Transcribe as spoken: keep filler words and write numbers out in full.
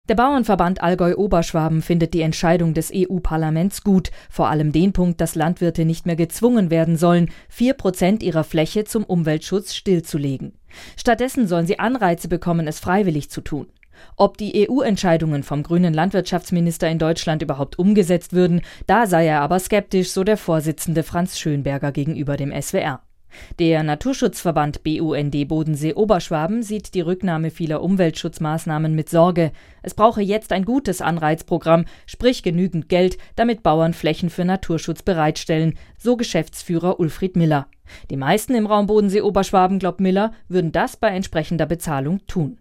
Der Bauernverband Allgäu-Oberschwaben findet die Entscheidung des E U-Parlaments gut, vor allem den Punkt, dass Landwirte nicht mehr gezwungen werden sollen, vier Prozent ihrer Fläche zum Umweltschutz stillzulegen. Stattdessen sollen sie Anreize bekommen, es freiwillig zu tun. Ob die E U-Entscheidungen vom grünen Landwirtschaftsminister in Deutschland überhaupt umgesetzt würden, da sei er aber skeptisch, so der Vorsitzende Franz Schönberger gegenüber dem S W R. Der Naturschutzverband B U N D Bodensee-Oberschwaben sieht die Rücknahme vieler Umweltschutzmaßnahmen mit Sorge. Es brauche jetzt ein gutes Anreizprogramm, sprich genügend Geld, damit Bauern Flächen für Naturschutz bereitstellen, so Geschäftsführer Ulfried Miller. Die meisten im Raum Bodensee-Oberschwaben, glaubt Miller, würden das bei entsprechender Bezahlung tun.